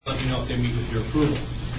let me know if they meet with your approval.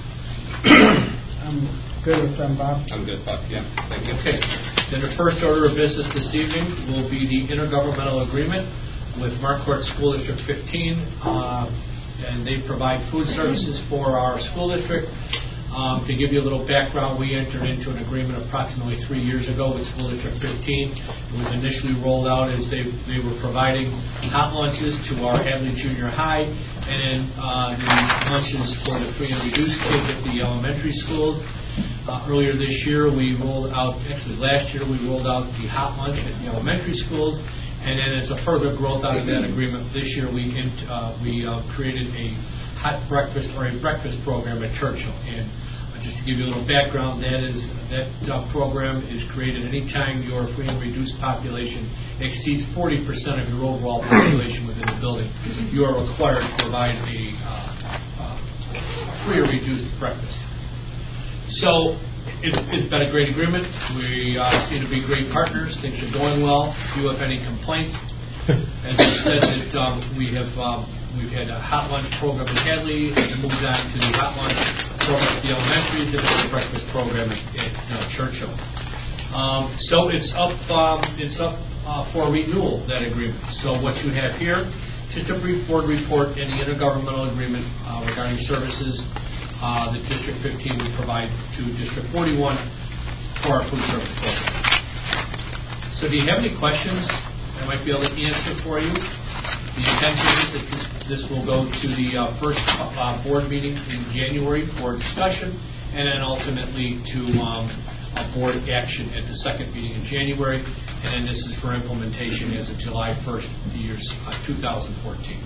I'm good with them, Bob. I'm good, Bob. Yeah, thank you. Okay. Then the first order of business this evening will be the intergovernmental agreement with Marquardt School District 15, and they provide food services for our school district. To give you a little background, we entered into an agreement approximately 3 years ago with School District 15. It was initially rolled out as they were providing hot lunches to our Hadley Junior High, and then the lunches for the free and reduced kids at the elementary schools. Earlier this year, last year, we rolled out the hot lunch at the elementary schools, and then as a further growth out of that agreement, this year we created a hot breakfast or a breakfast program at Churchill. And just to give you a little background, that program is created anytime your free and reduced population exceeds 40% of your overall population within the building. You are required to provide a free or reduced breakfast. So it's been a great agreement. We seem to be great partners. Things are going well. If you have any complaints, as I said, that we've had a hot lunch program at Hadley, and moved on to the hot lunch program at the elementaries, and the breakfast program at Churchill. So it's up for renewal, that agreement. So what you have here, just a brief board report in the intergovernmental agreement regarding services that District 15 will provide to District 41 for our food service program. So do you have any questions I might be able to answer for you? The intention is that this will go to the first board meeting in January for discussion, and then ultimately to a board action at the second meeting in January, and then this is for implementation as of July 1st, the year 2014.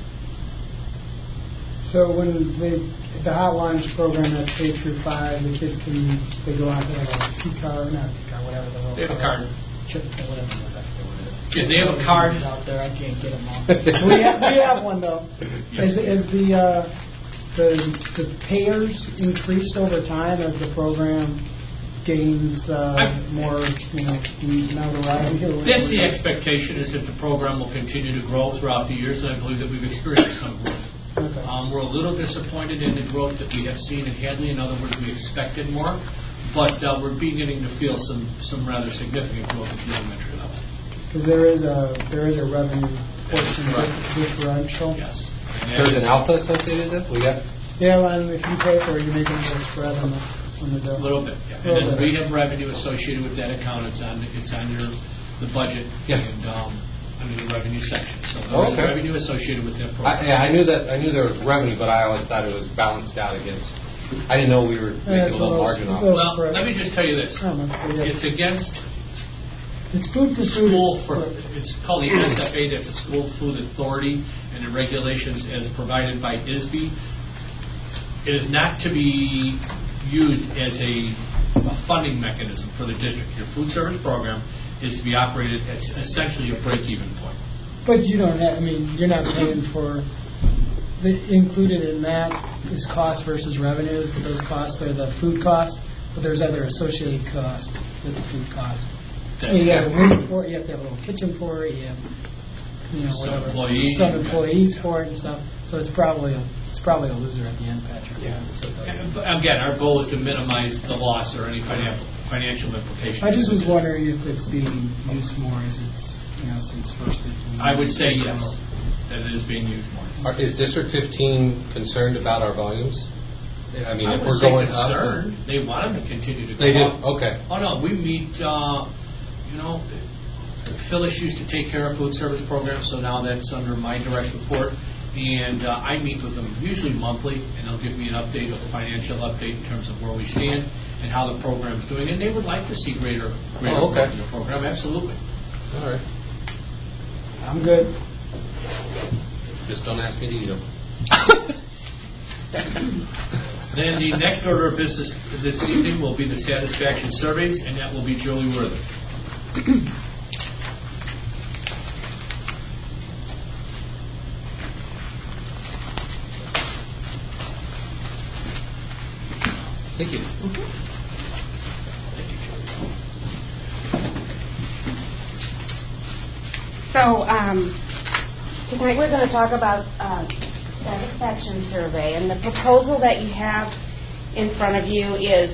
So when the hot lunch program at K through 5, the kids they go out there like a C-card, not C-card, whatever the little. They have a card. Chip, whatever. Yeah, they have a card out there. I can't get them all. we have one though. Yes. Is the payers increased over time as the program gains more notoriety? That's the expectation, is that the program will continue to grow throughout the years, and I believe that we've experienced some growth. Okay. We're a little disappointed in the growth that we have seen in Hadley. In other words, we expected more, but we're beginning to feel some rather significant growth at the elementary level. Because there is a revenue portion differential. Yes. There's an alpha associated with it? Yeah, and if you pay for it, you're making a little spread on the bill. A little bit, yeah. And then we have revenue associated with that account. It's on the budget. Yeah. And under the revenue section. So there's revenue associated with that program. I knew there was revenue, but I always thought it was balanced out against. I didn't know we were making a little margin off. Well, let me just tell you this. It's against. It's food for school. It's called the SFA. That's the School Food Authority, and the regulations as provided by ISB. It is not to be used as a funding mechanism for the district. Your food service program is to be operated at essentially a break-even point. But you don't have. You're not paying for. Included in that is cost versus revenues, but those costs are the food cost. But there's other associated costs with the food cost. You have a room for it, you have to have a little kitchen for it, you have some employees for it and stuff. So it's probably a loser at the end, Patrick. Yeah. Again, our goal is to minimize the loss or any financial implications. I just was wondering if it's being used more as it's since first. I would say yes, that it is being used more. Is District 15 concerned about our volumes? If we're going concerned, they want them to continue to go. They do. Up. Okay. Oh no, we meet. Phyllis used to take care of food service programs, so now that's under my direct report. And I meet with them usually monthly, and they'll give me an update, a financial update in terms of where we stand and how the program's doing. And they would like to see greater growth in the program. Absolutely. All right. I'm good. Just don't ask me to eat them. Then the next order of business this evening will be the satisfaction surveys, and that will be Julie Worthy. Thank you. So tonight we're going to talk about satisfaction survey, and the proposal that you have in front of you is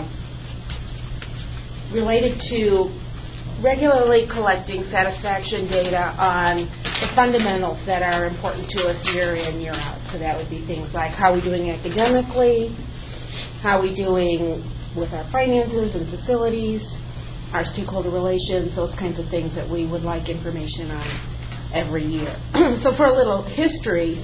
related to regularly collecting satisfaction data on the fundamentals that are important to us year in, year out. So that would be things like how are we doing academically, how are we doing with our finances and facilities, our stakeholder relations, those kinds of things that we would like information on every year. So for a little history,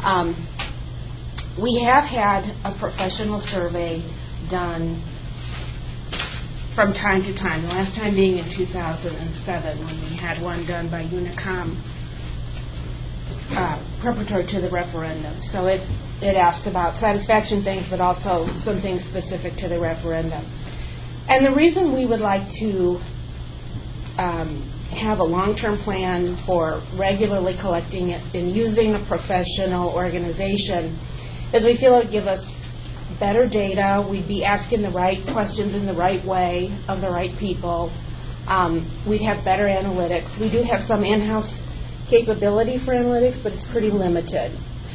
we have had a professional survey done from time to time, the last time being in 2007 when we had one done by Unicom preparatory to the referendum. So it asked about satisfaction things, but also some things specific to the referendum. And the reason we would like to have a long-term plan for regularly collecting it and using a professional organization is we feel it would give us better data. We'd be asking the right questions in the right way of the right people. We'd have better analytics. We do have some in-house capability for analytics, but it's pretty limited.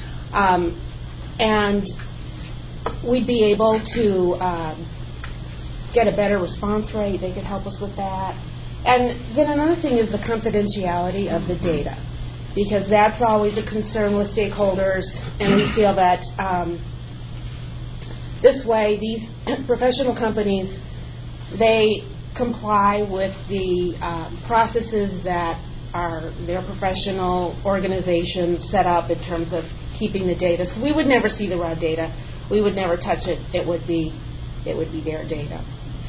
And we'd be able to get a better response rate. They could help us with that. And then another thing is the confidentiality of the data, because that's always a concern with stakeholders, and we feel that this way these professional companies, they comply with the processes that are their professional organizations set up in terms of keeping the data. So we would never see the raw data. We would never touch it. It would be their data.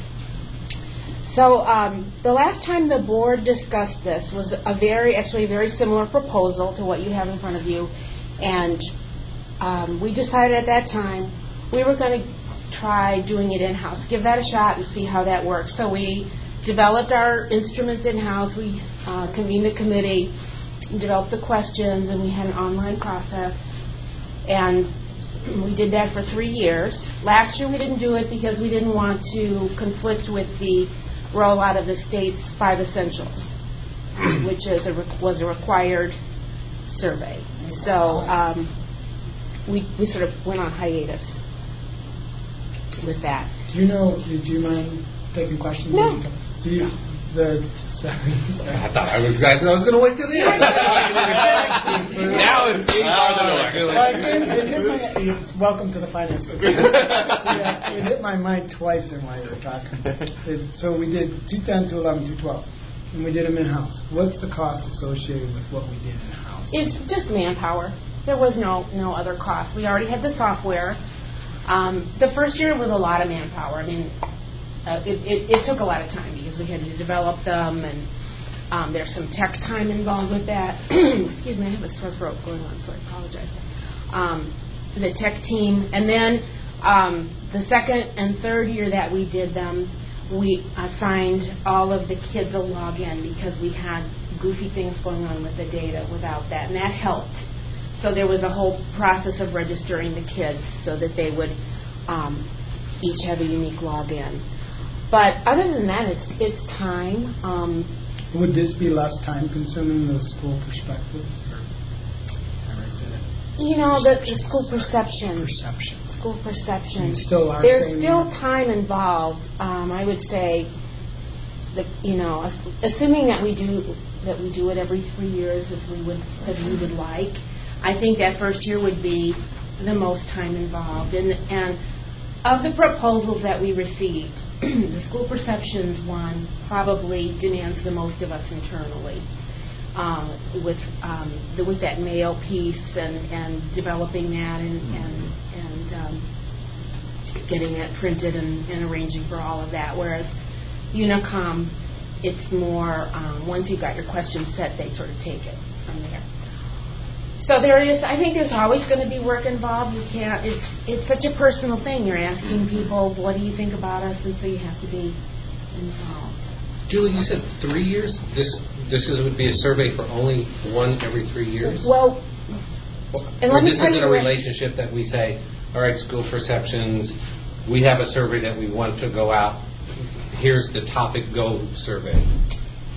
So the last time the board discussed this was a very similar proposal to what you have in front of you, and we decided at that time we were going to try doing it in-house, give that a shot and see how that works. So we developed our instruments in-house. We convened a committee, developed the questions, and we had an online process. And we did that for 3 years. Last year we didn't do it because we didn't want to conflict with the rollout of the state's 5 essentials, which was a required survey. So we sort of went on hiatus with that. Do you mind taking questions? No. Sorry. I thought I was going to wait till the end. Now it's being welcome to the finance group. It hit my mind twice in while you were talking. So we did 2010, 2011, 2012, and we did them in-house. What's the cost associated with what we did in-house? It's just manpower. There was no other cost. We already had the software. The first year was a lot of manpower. I mean, it took a lot of time because we had to develop them, and there's some tech time involved with that. Excuse me, I have a sore throat going on, so I apologize. The tech team. And then the second and third year that we did them, we assigned all of the kids a login because we had goofy things going on with the data without that, and that helped. So there was a whole process of registering the kids so that they would each have a unique login. But other than that, it's time. Would this be less time consuming, those school perspectives? Or, the school perception. School perception. There's still time involved. I would say that assuming that we do it every 3 years as we would like. I think that first year would be the most time involved. And of the proposals that we received, the school perceptions one probably demands the most of us internally, with that mail piece and developing that and getting it printed and arranging for all of that. Whereas Unicom, it's more once you've got your questions set, they sort of take it from there. So I think there's always going to be work involved. You can't. It's such a personal thing. You're asking people, what do you think about us, and so you have to be involved. Julie, you said 3 years. This would be a survey for only one every 3 years. Well, and or this isn't a relationship that we say, all right, school perceptions. We have a survey that we want to go out. Here's the topic go survey.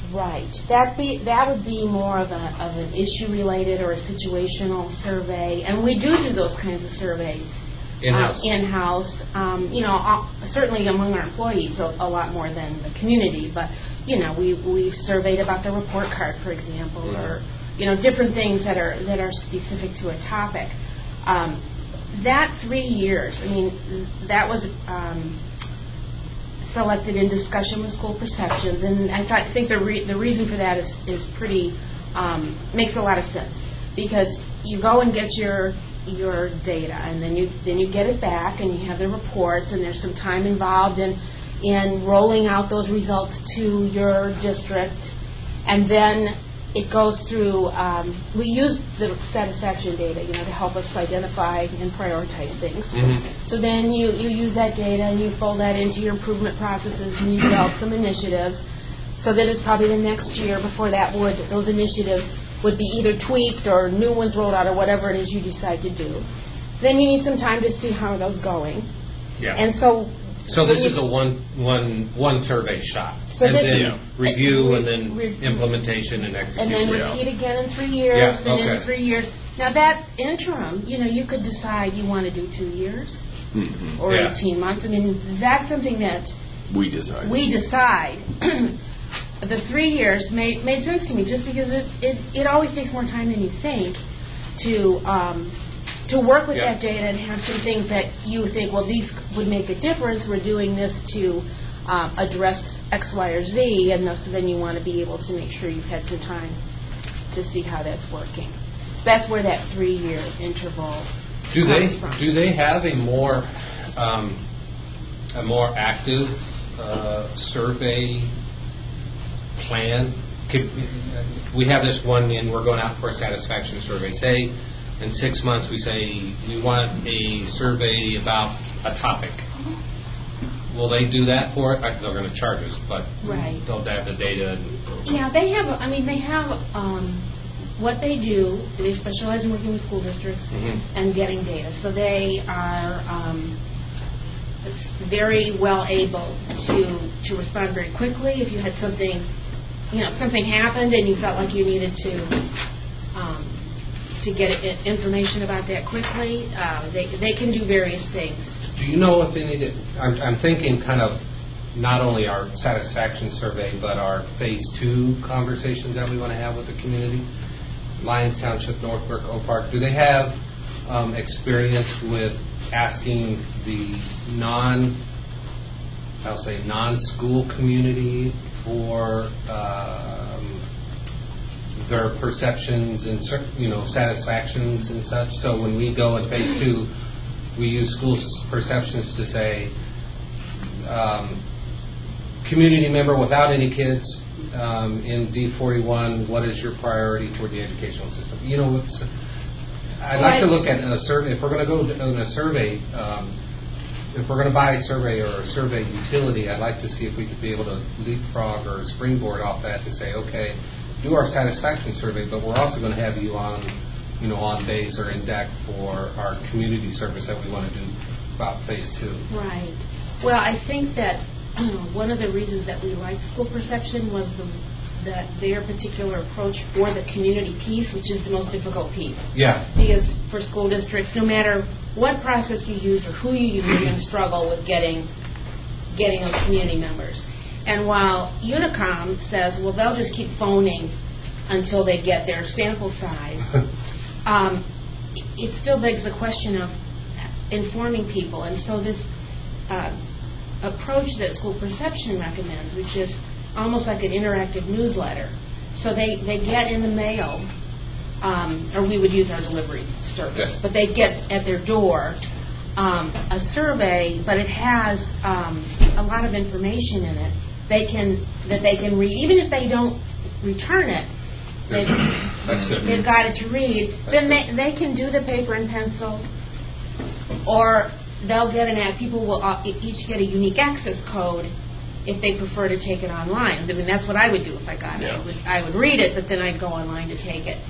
Right. That would be more of an issue-related or a situational survey, and we do those kinds of surveys In-house. In-house. Certainly among our employees, a lot more than the community. But we've surveyed about the report card, for example, or different things that are specific to a topic. That 3 years. I mean, that was. Selected in discussion with school perceptions, and I think the reason for that is pretty makes a lot of sense, because you go and get your data, and then you get it back, and you have the reports, and there's some time involved in rolling out those results to your district, and then it goes through. We use the satisfaction data, to help us identify and prioritize things. Mm-hmm. So then you use that data and you fold that into your improvement processes, and you develop some initiatives. So that it's probably the next year before those initiatives would be either tweaked or new ones rolled out or whatever it is you decide to do. Then you need some time to see how those going. Yeah. And so this is a one survey shot. So and this then review, and then implementation and execution. And then repeat again in 3 years, Yeah, okay. in 3 years. Now that interim, you could decide you want to do 2 years or 18 months. I mean, that's something that we decide. The 3 years made sense to me, just because it always takes more time than you think to work with that data and have some things that you think, well, these would make a difference. We're doing this to address X, Y, or Z, and so then you want to be able to make sure you've had some time to see how that's working. That's where that 3-year interval comes from. Do they have a more active survey plan? We have this one, and we're going out for a satisfaction survey. Say in 6 months we say we want a survey about a topic. Will they do that for it? They're going to charge us, but they'll have the data. Yeah, they have. What they do. They specialize in working with school districts and getting data. So they are very well able to respond very quickly. If you had something happened and you felt like you needed to get information about that quickly, they can do various things. Do you know if they need it? I'm thinking kind of not only our satisfaction survey, but our phase 2 conversations that we want to have with the community. Lyons Township, Northbrook, Oak Park, do they have experience with asking the non-school community for their perceptions and satisfactions and such? So when we go in phase 2, we use school perceptions to say, community member without any kids in D41, what is your priority for the educational system? I'd like to look at a survey. If we're going to go on a survey, if we're going to buy a survey or a survey utility, I'd like to see if we could be able to leapfrog or springboard off that to say, okay, do our satisfaction survey, but we're also going to have you on base or in deck for our community service that we want to do about phase 2. Right. Well, I think that one of the reasons that we liked school perception was that their particular approach for the community piece, which is the most difficult piece. Yeah. Because for school districts, no matter what process you use or who you use, you're going to struggle with getting those community members. And while Unicom says, well, they'll just keep phoning until they get their sample size, it still begs the question of informing people. And so this approach that School Perception recommends, which is almost like an interactive newsletter. So they get in the mail, or we would use our delivery service, but they get at their door a survey, but it has a lot of information in it that they can read. Even if they don't return it, they've got it to read. Then they can do the paper and pencil, or they'll get people will each get a unique access code if they prefer to take it online. I mean, that's what I would do if I got it. I would read it, but then I'd go online to take it.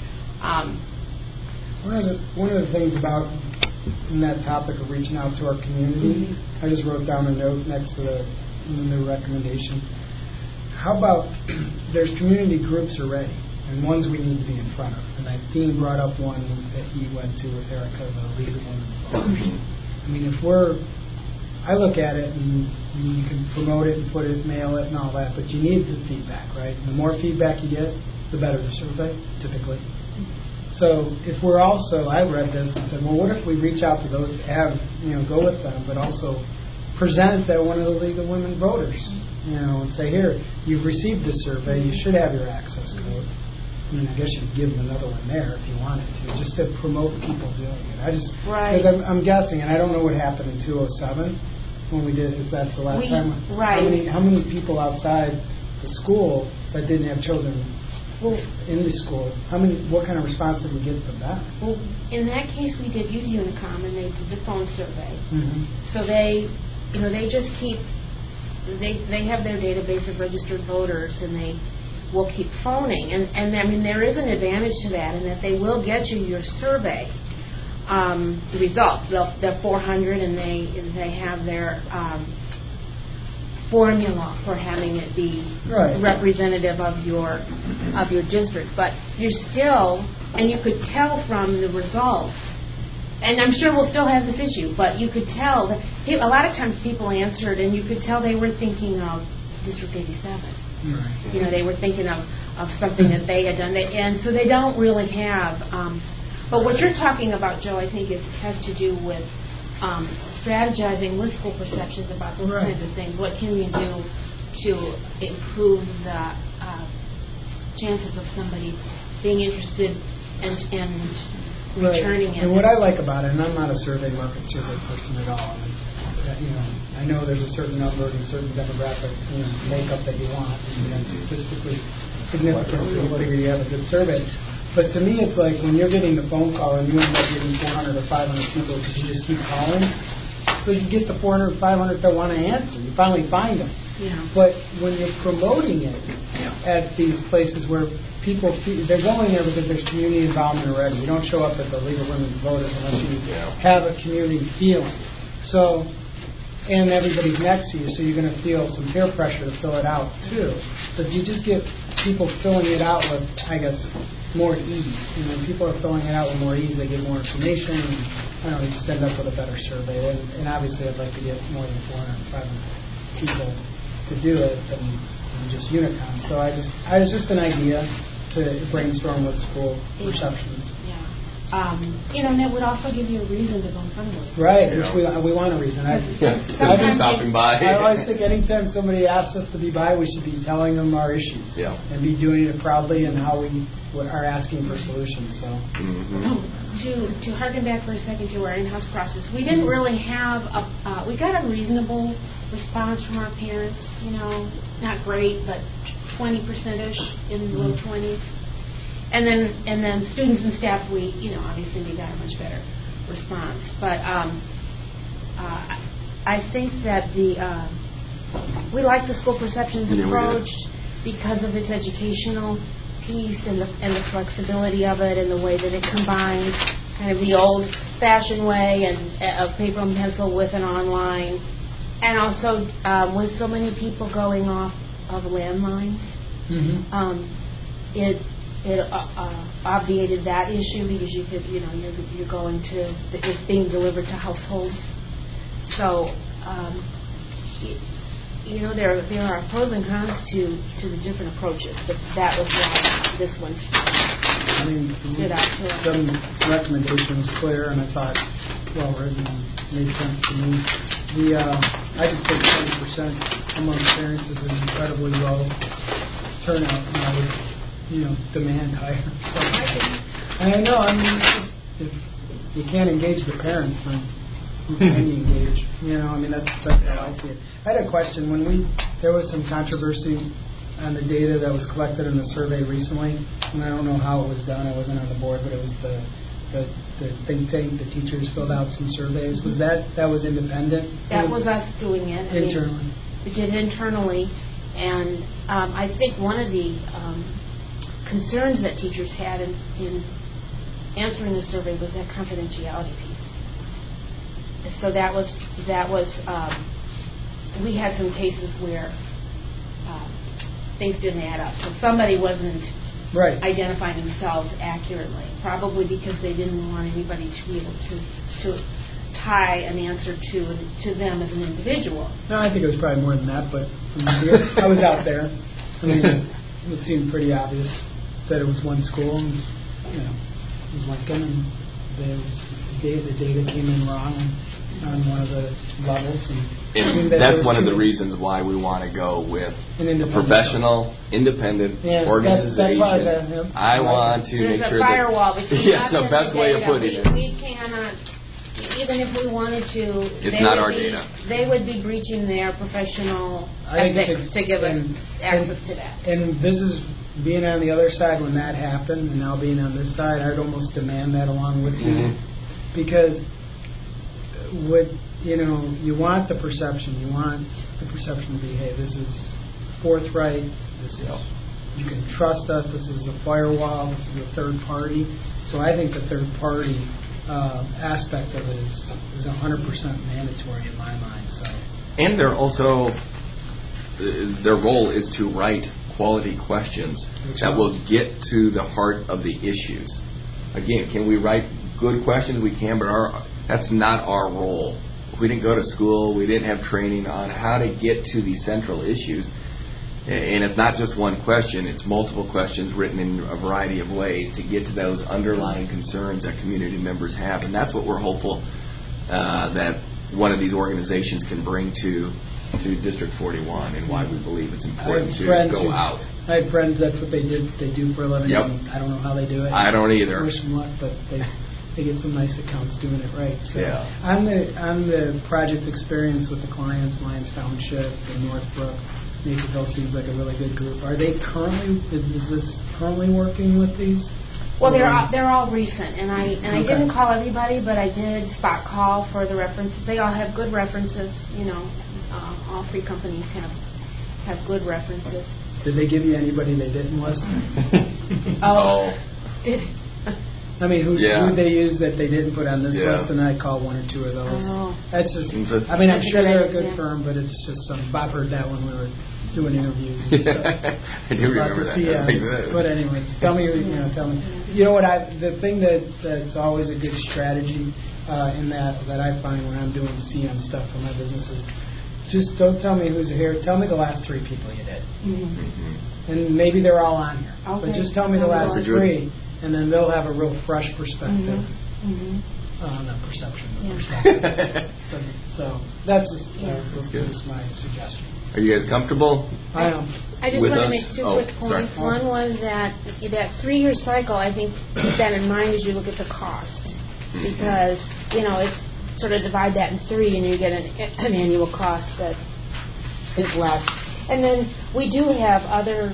One of the things about in that topic of reaching out to our community, I just wrote down a note next to the recommendation. how about there's community groups already, and ones we need to be in front of. And Dean brought up one that he went to with Erica, the League of Women's Voters. I mean, I look at it, and you can promote it and put it, mail it, and all that, but you need the feedback, right? And the more feedback you get, the better the survey, typically. So if we're also, I read this and said, well, what if we reach out to those that have, go with them, but also present that one of the League of Women Voters, and say, here, you've received this survey, you should have your access code. I mean, I guess you could give them another one there if you wanted to, just to promote people doing it. Because I'm guessing, and I don't know what happened in 207 when we did, if that's the last time. Right. How many people outside the school that didn't have children in the school, what kind of response did we get from that? Well, in that case, we did use Unicom, and they did the phone survey. Mm-hmm. So they just keep, they have their database of registered voters, and they will keep phoning. And I mean, there is an advantage to that, in that they will get you your survey results. They're 400, and they have their formula for having it be representative of your district. But you're still, and you could tell from the results, and I'm sure we'll still have this issue, but you could tell that a lot of times people answered, and you could tell they were thinking of District 87. Right. They were thinking of something that they had done, and so they don't really have. But what you're talking about, Joe, I think has to do with strategizing with school perceptions about those kinds of things. What can you do to improve the chances of somebody being interested and returning it? And what I like about it, and I'm not a survey person at all. I know there's a certain number and a certain demographic makeup that you want, and statistically significant, so you figure you have a good survey. But to me, it's like when you're getting the phone call and you end up getting 400 or 500 people because you just keep calling, so you get the 400 or 500 that want to answer. You finally find them. Yeah. But when you're promoting it at these places where people, they're going there because there's community involvement already. You don't show up at the League of Women's Voters unless you have a community feeling. So, and everybody's next to you, so you're going to feel some peer pressure to fill it out, too. But you just get people filling it out with, I guess, more ease. When people are filling it out with more ease, they get more information, and you just end up with a better survey. And obviously, I'd like to get more than 400, 500 people to do it than just Unicom. So I was just an idea to brainstorm with school perceptions. Yeah. And it would also give you a reason to go in front of us. Right, which we want a reason. Stopping by. I always think anytime somebody asks us to be by, we should be telling them our issues and be doing it proudly and how we are asking for solutions. So, to harken back for a second to our in-house process, we didn't really have we got a reasonable response from our parents. Not great, but 20%ish in the low 20s. And then students and staff, obviously we got a much better response. But I think that we like the school perceptions approach because of its educational piece and the flexibility of it and the way that it combines kind of the old-fashioned way of paper and pencil with an online, and also with so many people going off of landlines. It obviated that issue because you could, you're going to, it's being delivered to households. So, there are pros and cons to the different approaches, but that was why this one stood out to us. The recommendation was clear, and I thought, written and made sense to me. I just think 20% among parents is an incredibly low turnout. Demand higher. So, I know. It's just, if you can't engage the parents, then who can you engage? That's how I see it. I had a question. There was some controversy on the data that was collected in the survey recently, and I don't know how it was done. I wasn't on the board, but it was the think tank. The teachers filled out some surveys. Was that was independent? That was us doing it. Internally. We did it internally, and I think one of the concerns that teachers had in answering the survey was that confidentiality piece. So that was we had some cases where things didn't add up. So somebody wasn't Right. identifying themselves accurately, probably because they didn't want anybody to be able to tie an answer to them as an individual. No, I think it was probably more than that, but I was out there. I mean, it seemed pretty obvious that it was one school, and it was Lincoln, and the data came in wrong on one of the levels. And that's one of the reasons why we want to go with a professional, independent organization. That's why I want to make sure there's a firewall between yeah, us it's the and best the way data. of putting it. We cannot, even if we wanted to, It's not our data. They would be breaching their professional I think ethics to give us access to that. And this is being on the other side when that happened, and now being on this side, I'd almost demand that along with you, because you want the perception. You want the perception to be, hey, this is forthright. This is you can trust us. This is a firewall. This is a third party. So I think the third party aspect of it is 100% mandatory in my mind. So. And they're also their role is to write quality questions that will get to the heart of the issues. Again, can we write good questions? We can, but that's not our role. We didn't go to school. We didn't have training on how to get to these central issues. And it's not just one question. It's multiple questions written in a variety of ways to get to those underlying concerns that community members have. And that's what we're hopeful that one of these organizations can bring to District 41, and why we believe it's important to go out. I have friends, that's what they do for a living. Yep. And I don't know how they do it. I don't either. Wish them luck, but they get some nice accounts doing it right. So yeah. On the project experience with the clients, Lyons Township and Northbrook, Naperville seems like a really good group. Is this currently working with these? Well, they're all recent, and I didn't call everybody, but I did spot call for the references. They all have good references. All three companies have good references. Did they give you anybody they didn't list? Oh. I mean, who they use that they didn't put on this list, and I call one or two of those. Oh. That's just. I mean, I'm sure they're a good firm, but it's just some. Bob heard that when we were doing interviews. And stuff. I do remember that. But anyways, tell me. You know what? The thing that's always a good strategy in that I find when I'm doing CM stuff for my business is just don't tell me who's here. Tell me the last three people you did, and maybe they're all on here. Okay. But just tell me the last three. And then they'll have a real fresh perspective not perception, but perspective. So that's just my suggestion. Are you guys comfortable? I am. I just want to make two quick points. Sorry. One was that 3-year cycle, I think, keep that in mind as you look at the cost. Because, it's sort of divide that in three and you get an annual cost that is less. And then we do have other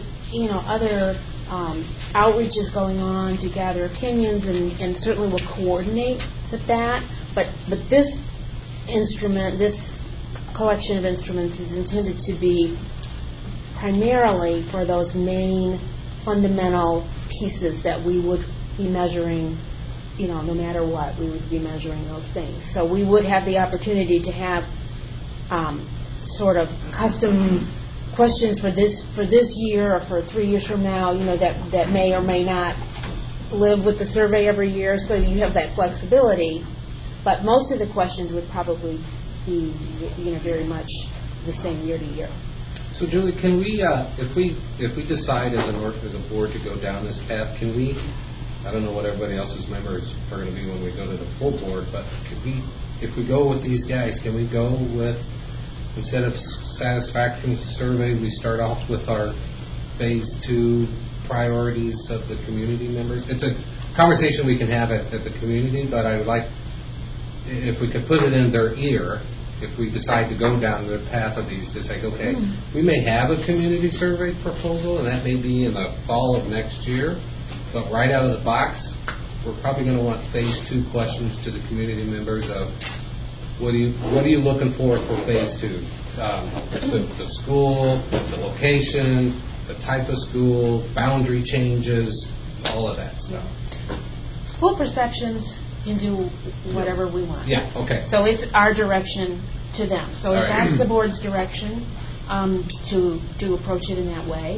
outreaches going on to gather opinions, and certainly we'll coordinate with that. But this instrument, this collection of instruments, is intended to be primarily for those main fundamental pieces that we would be measuring. No matter what, we would be measuring those things. So we would have the opportunity to have sort of custom questions for this year or for 3 years from now, that may or may not live with the survey every year, so you have that flexibility. But most of the questions would probably be, very much the same year to year. So, Julie, can we, if we decide as a board to go down this path, can we? I don't know what everybody else's members are going to be when we go to the full board, but if we go with these guys, can we go with? Instead of satisfaction survey, we start off with our phase 2 priorities of the community members. It's a conversation we can have at the community, but I would like, if we could put it in their ear, if we decide to go down the path of these, to say, okay, we may have a community survey proposal, and that may be in the fall of next year, but right out of the box, we're probably going to want phase 2 questions to the community members of, what are you looking for phase 2? The school, the location, the type of school, boundary changes, all of that stuff. School perceptions can do whatever we want. Yeah, okay. So it's our direction to them. So if that's the board's direction, to approach it in that way.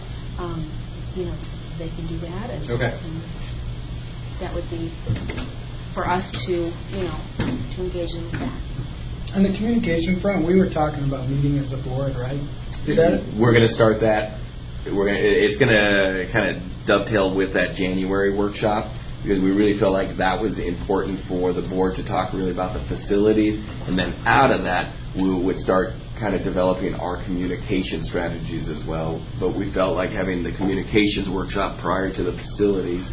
They can do that, and that would be for us to engage in that. On the communication front, we were talking about meeting as a board, right? We're going to start that. It's going to kind of dovetail with that January workshop, because we really felt like that was important for the board to talk really about the facilities, and then out of that we would start kind of developing our communication strategies as well. But we felt like having the communications workshop prior to the facilities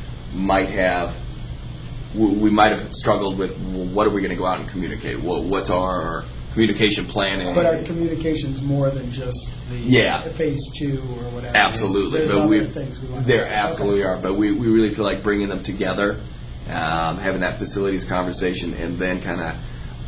we might have struggled with, well, what are we going to go out and communicate? What's our communication planning? But our communication's more than just the phase 2 or whatever. Absolutely. There's other things we want to do. There absolutely are. But we really feel like bringing them together, having that facilities conversation, and then kind of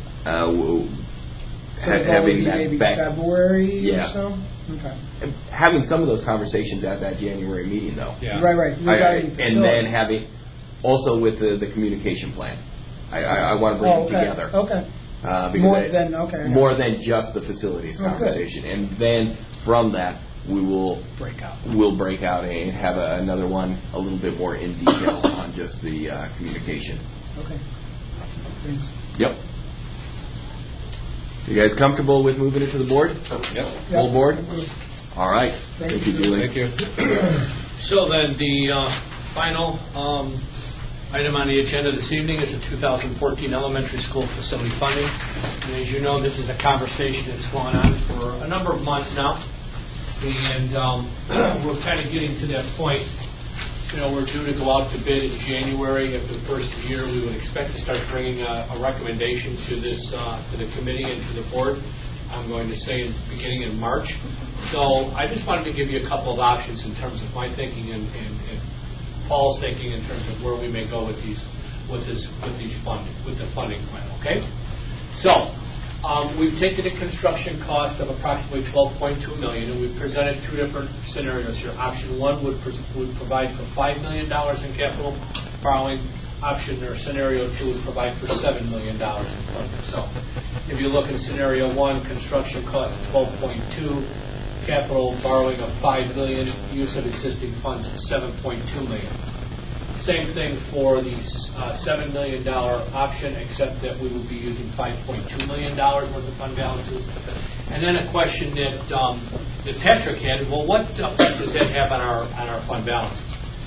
having that maybe back February or so? Okay. And having some of those conversations at that January meeting, though. Yeah. Right. And then having, also with the communication plan. I want to bring them together. Okay. Because more than just the facilities conversation. Good. And then from that, we'll break out and have another one a little bit more in detail on just the communication. Okay. Thanks. Yep. You guys comfortable with moving it to the board? Yep. Full board? All right. Thank you, Julie. Thank you. So then the final item on the agenda this evening is the 2014 elementary school facility funding. And as you know, this is a conversation that's gone on for a number of months now. And we're kind of getting to that point. We're due to go out to bid in January. After the first year, we would expect to start bringing a recommendation to the committee and to the board. I'm going to say beginning in March. So I just wanted to give you a couple of options in terms of my thinking and Paul's thinking in terms of where we may go with the funding plan. Okay. So we've taken a construction cost of approximately $12.2 million, and we've presented two different scenarios here. Option 1 would provide for $5 million in capital borrowing. Scenario 2 would provide for $7 million in funding. So if you look at scenario 1, construction cost of $12.2, capital borrowing of $5 million, use of existing funds of $7.2 million. Same thing for the $7 million option, except that we will be using $5.2 million worth of fund balances. And then a question that Patrick had, well, what effect does that have on our fund balances?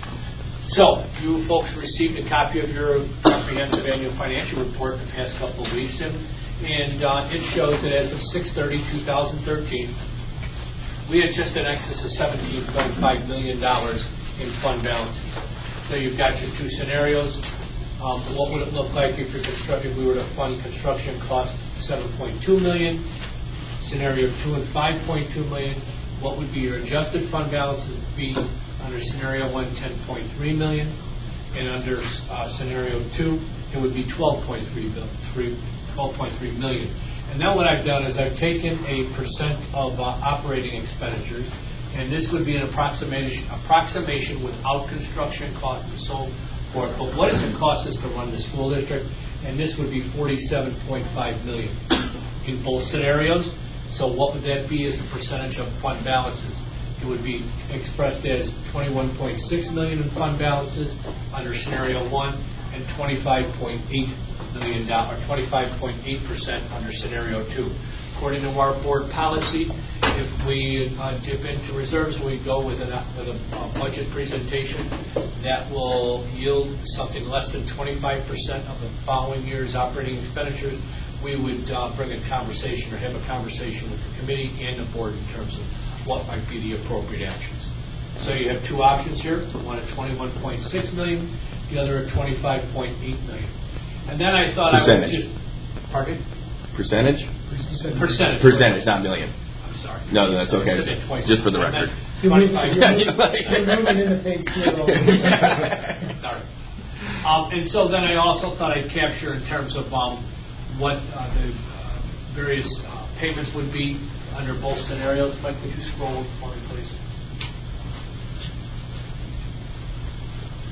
So you folks received a copy of your comprehensive annual financial report the past couple of weeks, and it shows that as of 6/30/2013, we had just in excess of $17.5 million in fund balances. So you've got your two scenarios. What would it look like if we were to fund construction cost $7.2 million, scenario 2 and $5.2 million? What would be your adjusted fund balances be under scenario 1, $10.3 million, and under scenario 2, it would be $12.3 million. And now what I've done is I've taken a percent of operating expenditures, and this would be an approximation without construction costs and so forth. But what does it cost us to run the school district? And this would be $47.5 million in both scenarios. So what would that be as a percentage of fund balances? It would be expressed as $21.6 million in fund balances under scenario 1 and $25.8 million, or 25.8% under scenario 2. According to our board policy, if we dip into reserves, we go with a budget presentation that will yield something less than 25% of the following year's operating expenditures. We would bring a conversation or have a conversation with the committee and the board in terms of what might be the appropriate actions. So you have two options here, one at $21.6 million, the other at $25.8 million. And then I thought percentage. I would just... Pardon? Percentage? Percentage, not million. I'm sorry. No, that's okay. Just for the record. You're moving into phase 2. Sorry. And so then I also thought I'd capture in terms of what the various payments would be under both scenarios. Mike, would you scroll for me, please?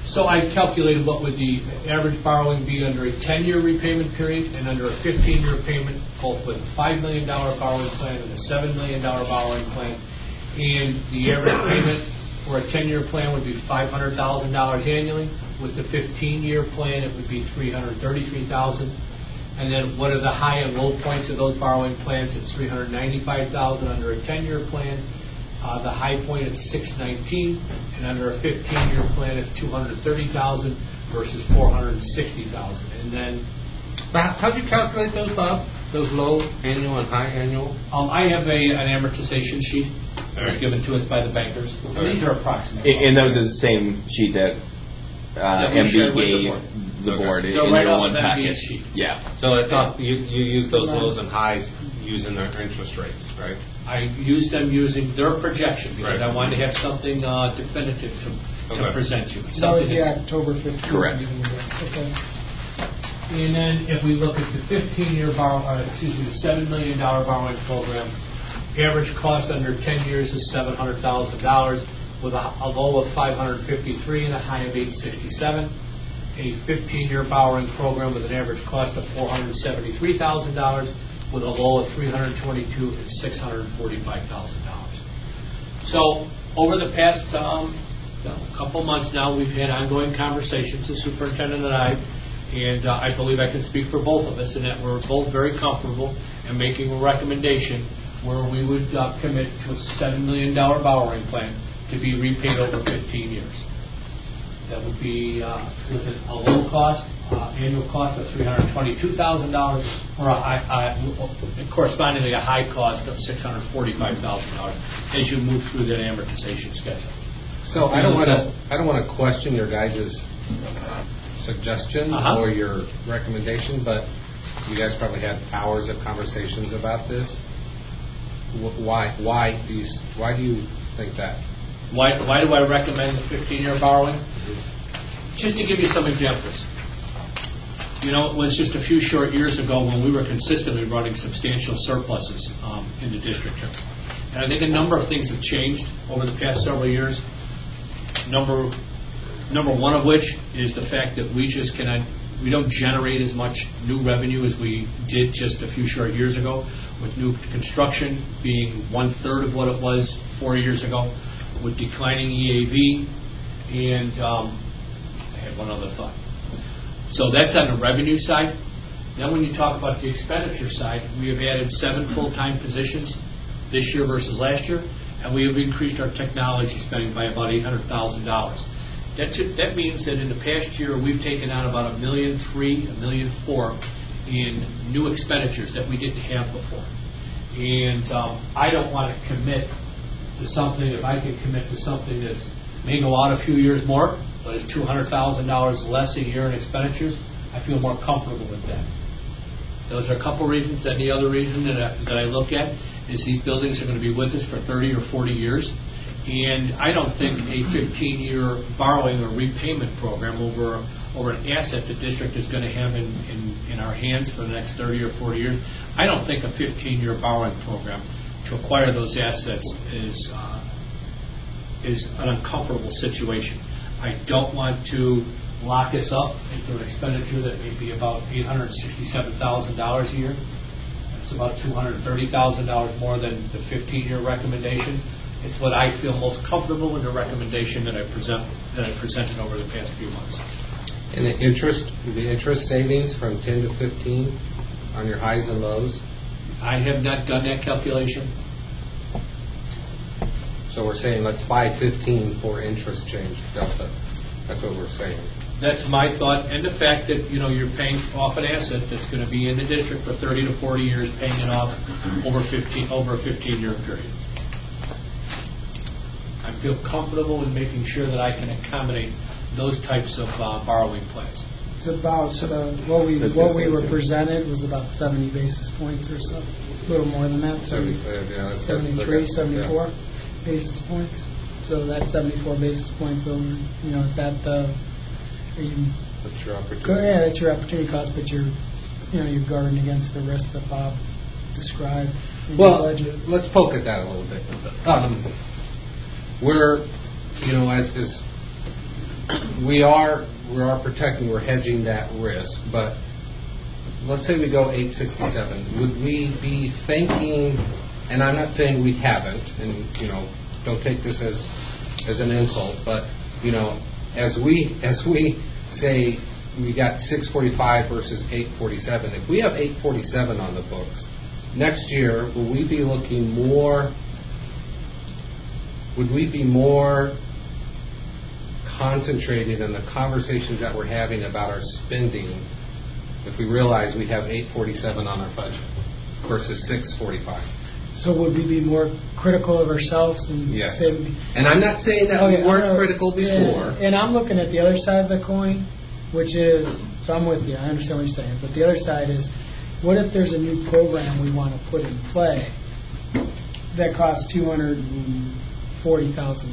So I calculated what would the average borrowing be under a 10-year repayment period and under a 15-year payment, both with a $5 million borrowing plan and a $7 million borrowing plan. And the average payment for a 10-year plan would be $500,000 annually. With the 15-year plan, it would be $333,000. And then what are the high and low points of those borrowing plans? It's $395,000 under a 10-year plan. The high point is $619,000, and under a 15-year plan, it's $230,000 versus $460,000. And then, How do you calculate those, Bob? Those low annual and high annual? I have an amortization sheet that was given to us by the bankers. And these are approximate. And those are the same sheet that we MB shared with gave the board in So right your off one of packet. MB's sheet. Yeah. So it's not, you use those lows and highs using their interest rates, right? I used them using their projection because Right. I wanted to have something definitive to Okay. present you. That was Something the that's- October 15th. Correct. meeting again. Okay. And then if we look at the 15-year the $7 million borrowing program, average cost under 10 years is $700,000 with a low of $553 and a high of $867. A 15-year borrowing program with an average cost of $473,000 with a low of $322 and $645,000. So over the past couple months now, we've had ongoing conversations, the superintendent and I believe I can speak for both of us, in that we're both very comfortable in making a recommendation where we would commit to a $7 million borrowing plan to be repaid over 15 years. That would be with a low cost, annual cost of $322,000, or correspondingly a high cost of $645,000 as you move through that amortization schedule. So I don't want to question your guys' suggestion or your recommendation, but you guys probably had hours of conversations about this. Why do you think that? Why do I recommend the 15-year borrowing? Just to give you some examples. You know, it was just a few short years ago when we were consistently running substantial surpluses in the district here. And I think a number of things have changed over the past several years. Number one of which is the fact that we don't generate as much new revenue as we did just a few short years ago, with new construction being 1/3 of what it was 4 years ago, with declining EAV, and I had one other thought. So that's on the revenue side. Then when you talk about the expenditure side, we have added 7 full-time positions this year versus last year, and we have increased our technology spending by about $800,000. That means that in the past year we've taken out about $1.3 million, $1.4 million in new expenditures that we didn't have before. And I don't want to commit to something, if I can commit to something that's may go out a few years more, but it's $200,000 less a year in expenditures, I feel more comfortable with that. Those are a couple reasons. And the other reason that I look at is these buildings are going to be with us for 30 or 40 years. And I don't think a 15-year borrowing or repayment program over an asset the district is going to have in our hands for the next 30 or 40 years, I don't think a 15-year borrowing program to acquire those assets is an uncomfortable situation. I don't want to lock us up into an expenditure that may be about $867,000 a year. It's about $230,000 more than the 15-year recommendation. It's what I feel most comfortable in the recommendation that I presented over the past few months. And the interest savings from 10 to 15 on your highs and lows? I have not done that calculation. So we're saying let's buy 15 for interest change delta. That's what we're saying. That's my thought, and the fact that you're paying off an asset that's going to be in the district for 30 to 40 years, paying it off over a 15-year period. I feel comfortable in making sure that I can accommodate those types of borrowing plans. It's about what we were presented was about 70 basis points or so, a little more than that. 73, 74 basis points. So that's 74 basis points over. Is that the? That's your opportunity. Yeah, that's your opportunity cost, but you're guarding against the risk that Bob described. Well, let's poke at that a little bit. We're, as we are protecting, we're hedging that risk, but let's say we go 867. Would we be thinking, and I'm not saying we haven't, and don't take this as an insult, but as we say we got 645 versus 847, if we have 847 on the books, next year will we be looking more? Would we be more concentrated in the conversations that we're having about our spending if we realize we have 847 on our budget versus 645? So would we be more critical of ourselves? Yes. And I'm not saying that we weren't critical before. And I'm looking at the other side of the coin, which is, so I'm with you, I understand what you're saying, but the other side is, what if there's a new program we want to put in play that costs $240,000 or $235,000?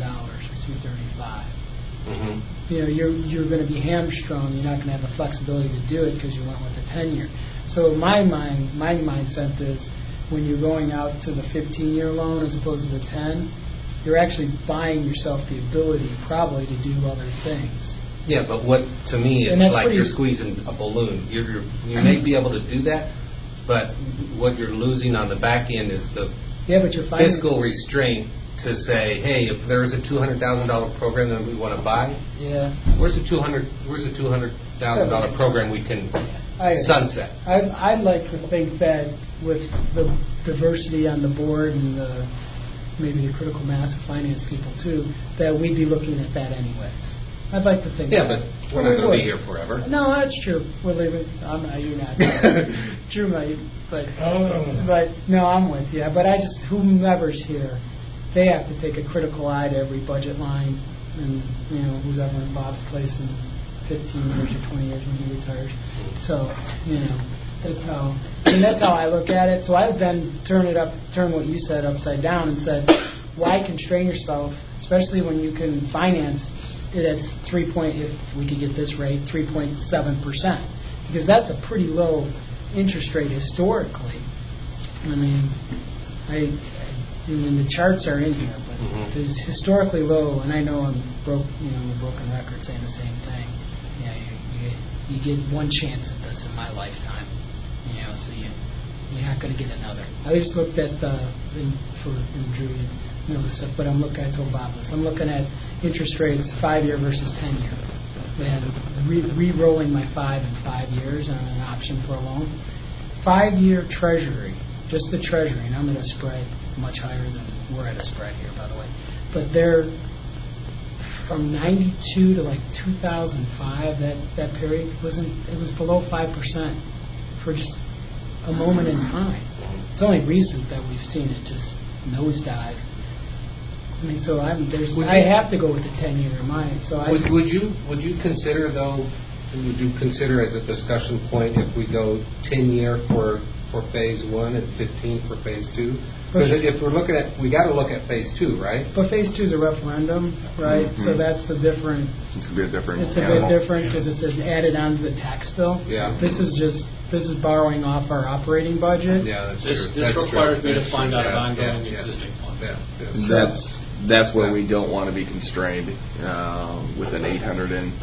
Mm-hmm. You're going to be hamstrung. You're not going to have the flexibility to do it because you went with the 10-year. So my mindset is when you're going out to the 15-year loan as opposed to the 10, you're actually buying yourself the ability probably to do other things. Yeah, but what to me it's like you're squeezing a balloon. You may be able to do that, but what you're losing on the back end is the but you're fiscal restraint to say, hey, if there's a $200,000 program that we want to buy, where's the $200,000 program we can sunset? I'd like to think that with the diversity on the board and maybe the critical mass of finance people too, that we'd be looking at that anyways. I'd like to think. Yeah, but we're not going to be here forever. No, that's true. We're leaving. You're not. True, mate. But no, I'm with you. But I just, whomever's here, they have to take a critical eye to every budget line, and who's ever in Bob's place in 15 years or 20 years when he retires. So that's how I look at it. So I then turn what you said upside down and said, why constrain yourself, especially when you can finance it at if we could get this rate, 3.7%, because that's a pretty low interest rate historically. I mean, the charts are in here, but it's historically low, and I know I'm a broken record saying the same thing. You get one chance at this in my lifetime, so you're not going to get another. I just looked at and Drew, but I told Bob this. I'm looking at interest rates 5-year versus 10-year, and re-rolling my 5 and 5 years on an option for a loan. 5-year Treasury, just the Treasury, and I'm at a spread much higher than we're at a spread here, by the way. But they're from 92 to like 2005. That period it was below 5% for just a moment in time. It's only recent that we've seen it just nosedive. I mean, so I have to go with the 10-year in mind. So would you consider though? Would you consider as a discussion point if we go 10-year for phase 1 and 15 for phase 2? Because if we're looking at, we got to look at phase 2, right? But phase 2 is a referendum, right? Mm-hmm. So that's a different. It's a bit different. It's a bit different because it's added on to the tax bill. Yeah. This is borrowing off our operating budget. Yeah, that's true. This requires me to find out of ongoing existing funds. Yeah. That's where we don't want to be constrained with an $867,000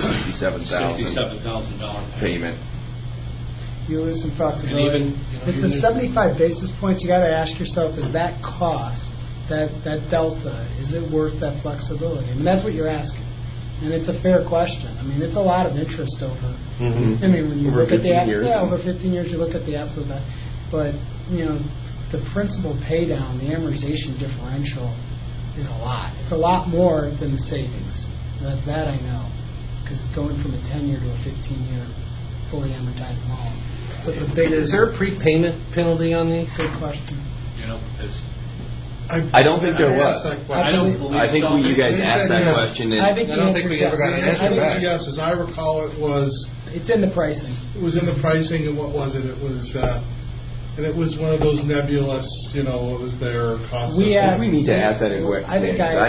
payment. You lose some flexibility. It's a 75 basis points. You got to ask yourself: is that cost, that delta, is it worth that flexibility? I mean, that's what you're asking, and it's a fair question. I mean, it's a lot of interest over. Mm-hmm. I mean, when you over look at the over 15 years, you look at the absolute, but the principal pay down, the amortization differential, is a lot. It's a lot more than the savings. That I know, because going from a 10-year to a 15-year fully amortized loan. Is there a prepayment penalty on these? Good question. I don't think there was. I don't believe I think so. you guys asked that question. I don't think we ever got an answer back. Yes, as I recall, it's in the pricing. It was in the pricing, and what was it? It was one of those nebulous, it was their cost. We need to ask that in I think I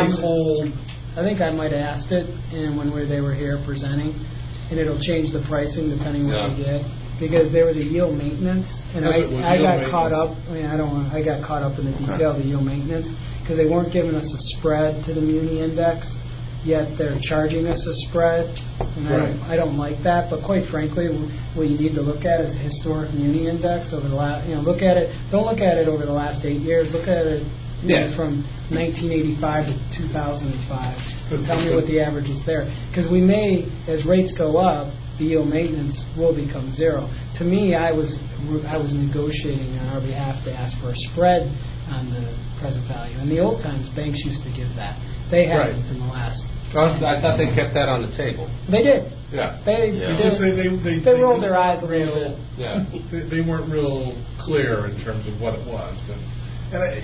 might have asked it, and when they were here presenting, and it'll change the pricing depending what you get. Because there was a yield maintenance, and I got caught up. I mean, I got caught up in the detail of the yield maintenance because they weren't giving us a spread to the muni index, yet they're charging us a spread, and I don't like that. But quite frankly, what you need to look at is the historic muni index over the last. Look at it. Don't look at it over the last 8 years. Look at it from 1985 to 2005. Tell me what the average is there, because we may, as rates go up, the yield maintenance will become zero. To me, I was negotiating on our behalf to ask for a spread on the present value. In the old times, banks used to give that. They haven't in the last. I thought they kept that on the table. They did. Yeah. They rolled their eyes a little bit. Yeah. They weren't real clear in terms of what it was, but I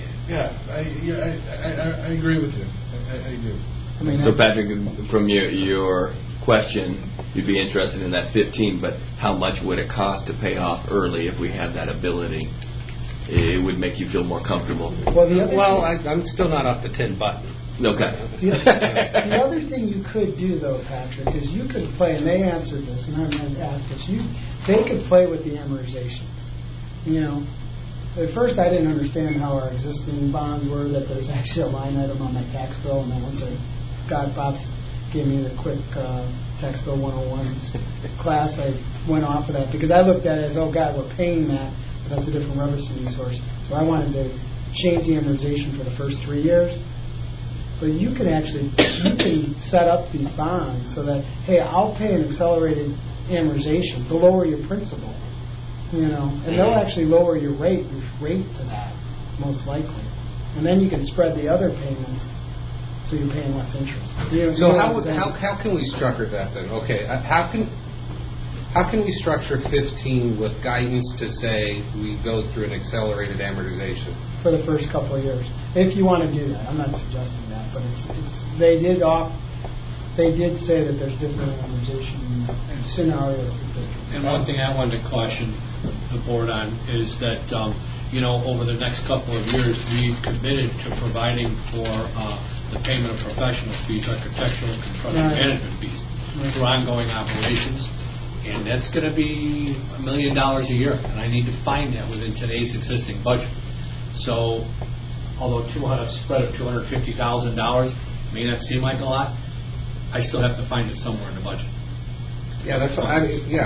agree with you. I do. So Patrick, from your question, you'd be interested in that 15, but how much would it cost to pay off early if we had that ability? It would make you feel more comfortable. Well, I'm still not off the 10 button. Okay. The other thing you could do, though, Patrick, is you could play, and they answered this, and I'm going to ask this, they could play with the amortizations. At first I didn't understand how our existing bonds were, that there's actually a line item on my tax bill, and then once Bob's gave me the quick tax bill 101 class, I went off of that, because I looked at it as, oh God, we're paying that, but that's a different revenue source. So I wanted to change the amortization for the first 3 years. But you can set up these bonds so that, hey, I'll pay an accelerated amortization to lower your principal, and they'll actually lower your rate to that, most likely. And then you can spread the other payments so you're paying less interest. So how can we structure that then? Okay, how can we structure 15 with guidance to say we go through an accelerated amortization? For the first couple of years, if you want to do that. I'm not suggesting that, but they did say that there's different amortization scenarios. And one thing I wanted to caution the board on is that over the next couple of years we've committed to providing for the payment of professional fees, architectural and construction management fees through ongoing operations, and that's going to be $1 million a year, and I need to find that within today's existing budget. So, although a spread of $250,000 may not seem like a lot, I still have to find it somewhere in the budget. Yeah, that's what I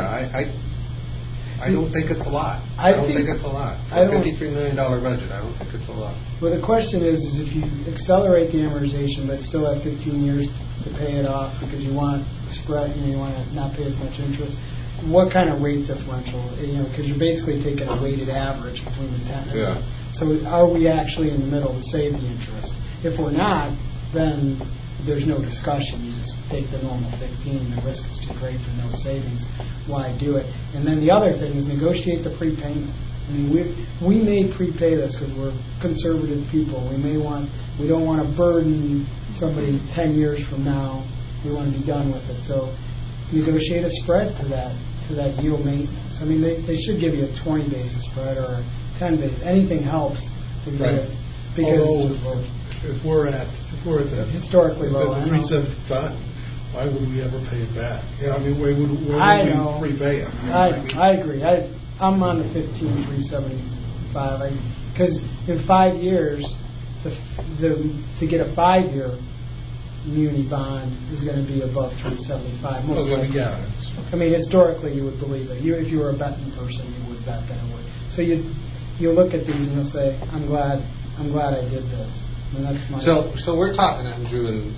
don't think it's a lot. I don't think it's a lot. For a $53 million budget, I don't think it's a lot. Well, the question is if you accelerate the amortization but still have 15 years to pay it off because you want spread, you want to not pay as much interest, what kind of rate differential? Because you're basically taking a weighted average between the 10 and so are we actually in the middle to save the interest? If we're not, then there's no discussion. You just take the normal 15. The risk is too great for no savings. Why do it? And then the other thing is negotiate the prepayment. I mean, we may prepay this because we're conservative people. We don't want to burden somebody 10 years from now. We want to be done with it. So negotiate a spread to that yield maintenance. I mean, they should give you a 20 basis spread or a 10 basis. Anything helps to get it because if we're at the historically low, at the 375, why would we ever pay it back? I mean, why would we prepay it? I agree. I'm on the 375 because in 5 years, to get a 5-year muni bond is going to be above 375. Most likely. Yeah. I mean, historically, you would believe it. If you were a betting person, you would bet that it would. So you look at these and you'll say, "I'm glad I did this." And that's my. So we're talking, Andrew, and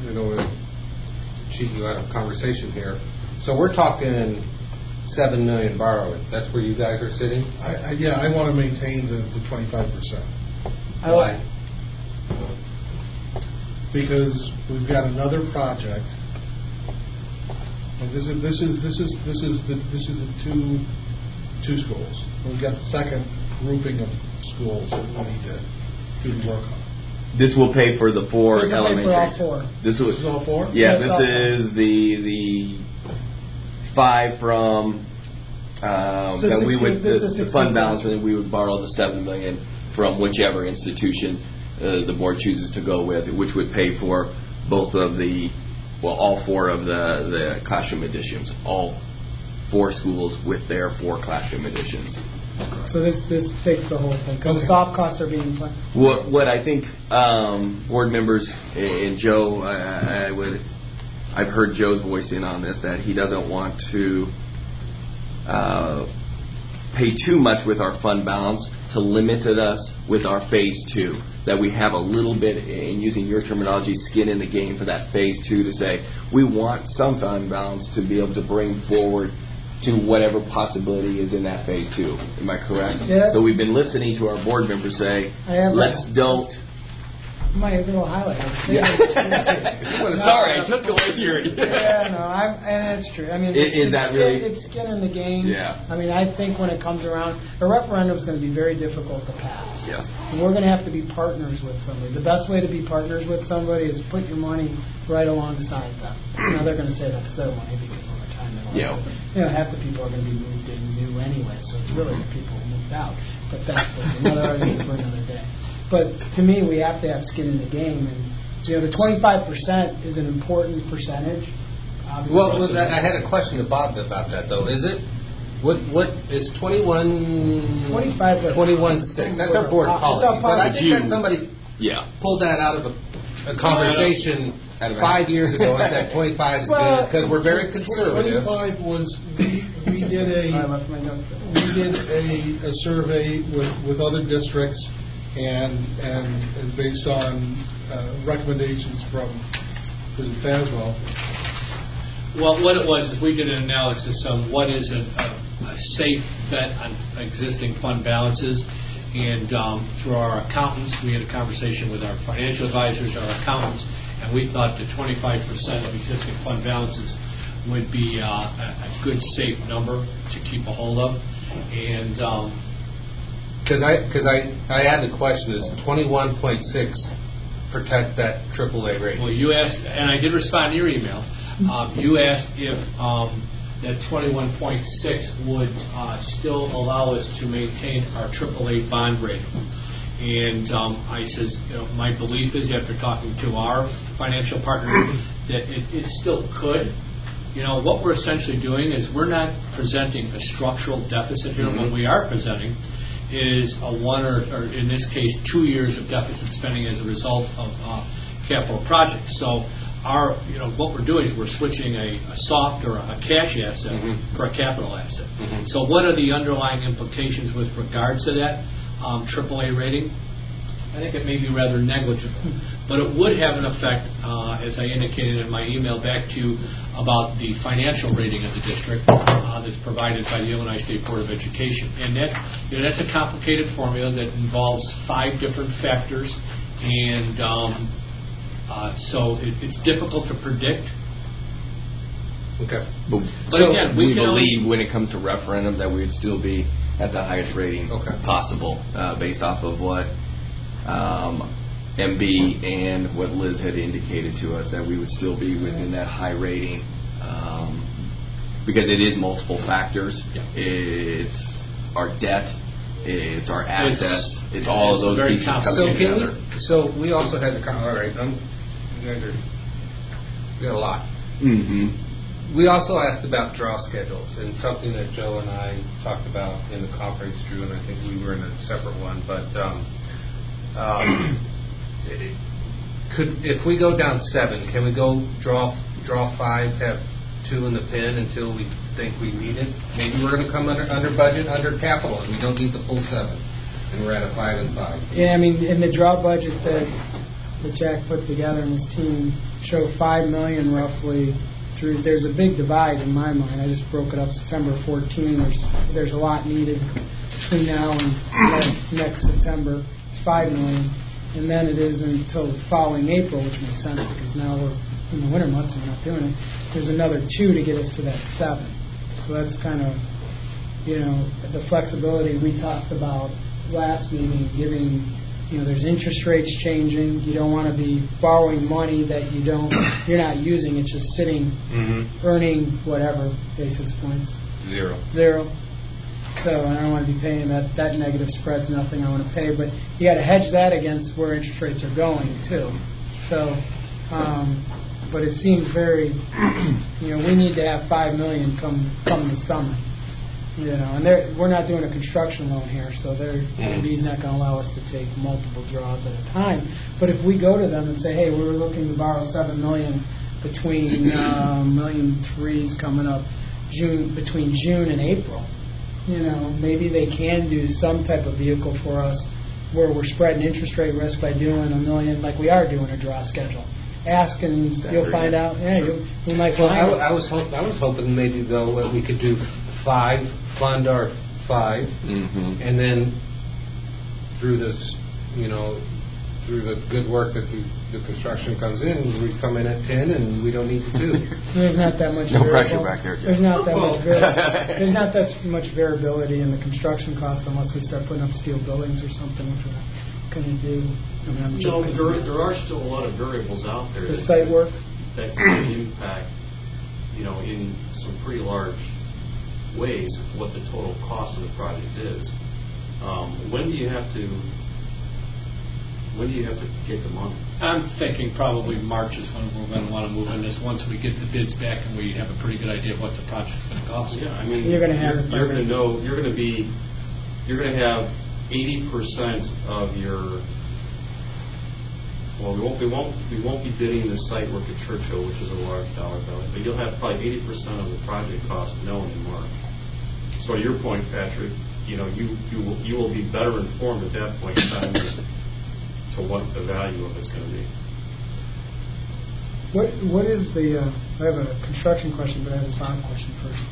cheat you out of conversation here. So we're talking $7 million borrowing. That's where you guys are sitting. I want to maintain the 25%. Why? Because we've got another project, and this is the two schools. We've got the second grouping of schools that we need to do the work on. This will pay for the 4 elementaries. This is all 4. Yeah, this is the 5 from that we would the fund balance, and we would borrow the $7 million from whichever institution the board chooses to go with, which would pay for both of all 4 of the classroom additions, all 4 schools with their 4 classroom additions. So this takes the whole thing, because the soft costs are being planned. What I think board members and Joe, I've heard Joe's voice in on this, that he doesn't want to pay too much with our fund balance to limit us with our phase 2. That we have a little bit, in using your terminology, skin in the game for that phase 2 to say we want some fund balance to be able to bring forward to whatever possibility is in that phase 2. Am I correct? Yes. So we've been listening to our board members say, let's don't. My little highlight. Sorry, I took away your. Yeah, no, and it's true. I mean, it's skin in the game. Yeah. I mean, I think when it comes around, a referendum is going to be very difficult to pass. Yes. And we're going to have to be partners with somebody. The best way to be partners with somebody is put your money right alongside them. Now they're going to say that's their money because over time they're half the people are going to be moved in new anyway, so it's really the people who moved out. But that's another argument for another day. But to me, we have to have skin in the game, and the 25% is an important percentage. Well, I had a question to Bob about that, though. Is it what is 21? 25 21.6. That's our board policy. But I think that somebody pulled that out of a conversation 5 years ago and said 25 is good because we're very conservative. 25 was we did a survey with other districts. And based on recommendations from FASWEL. Well, what it was is we did an analysis on what is a safe bet on existing fund balances, and through our accountants, we had a conversation with our financial advisors, our accountants, and we thought that 25% of existing fund balances would be a good, safe number to keep a hold of, and. Because I had the question, is 21.6 protect that AAA rating? Well, you asked, and I did respond to your email. You asked if that 21.6 would still allow us to maintain our AAA bond rating. And I says, my belief is, after talking to our financial partner, that it still could. What we're essentially doing is we're not presenting a structural deficit here. What we are presenting is a 1 or in this case 2 years of deficit spending as a result of capital projects. So what we're doing is we're switching a soft or a cash asset for a capital asset. So what are the underlying implications with regards to that AAA rating? I think it may be rather negligible, but it would have an effect, as I indicated in my email back to you, about the financial rating of the district that's provided by the Illinois State Board of Education. And that's a complicated formula that involves 5 different factors, and so it's difficult to predict. Okay. But again, we believe when it comes to referendum that we would still be at the highest rating possible, based off of what MB and what Liz had indicated to us, that we would still be within that high rating, because it is multiple factors. It's our debt, it's our assets, it's all of those pieces coming together. So we also had all right, you guys we got a lot. We also asked about draw schedules, and something that Joe and I talked about in the conference, Drew, and I think we were in a separate one, but if we go down 7, can we go draw 5, have 2 in the pen until we think we need it? Maybe we're going to come under budget, under capital, and we don't need the full 7, and we're at a 5 and 5. Yeah, I mean, in the draw budget that Jack put together and his team show $5 million roughly. There's a big divide in my mind. I just broke it up September 14. There's a lot needed between now and next September. It's $5 million, and then it is until the following April, which makes sense because now we're in the winter months and we're not doing it. There's another 2 to get us to that 7. So that's kind of, the flexibility we talked about last meeting, giving. There's interest rates changing. You don't want to be borrowing money that you're not using. It's just sitting, earning whatever basis points. Zero. So I don't want to be paying that negative spread's nothing I want to pay. But you got to hedge that against where interest rates are going too. So, but it seems very, we need to have $5 million come the summer. And we're not doing a construction loan here, so AB's not going to allow us to take multiple draws at a time. But if we go to them and say, hey, we're looking to borrow $7 million between $1.3 million coming up between June and April, maybe they can do some type of vehicle for us where we're spreading interest rate risk by doing $1 million, like we are doing a draw schedule. Ask and you'll find out. Yeah, you might find out. I was hoping maybe though that we could do 5, fund our 5, and then through this, through the good work that the construction comes in, we come in at 10 and we don't need to do. There's not that much. No pressure back there, Jeff. There's not that much. There's not that much variability in the construction cost unless we start putting up steel buildings or something, which we're not going to do. There are still a lot of variables out there. The site work that can impact, in some pretty large ways what the total cost of the project is. When do you have to get the money? I'm thinking probably March is when we're going to want to move in this once we get the bids back and we have a pretty good idea of what the project's going to cost. Yeah, I mean, you're going to have you're going to know you're going to have 80% of your. Well, we won't be bidding the site work at Churchill, which is a large dollar value, but you'll have probably 80% of the project cost known in March. So to your point, Patrick, you will be better informed at that point in time as to what the value of it's going to be. What is the? I have a construction question, but I have a Bob question first.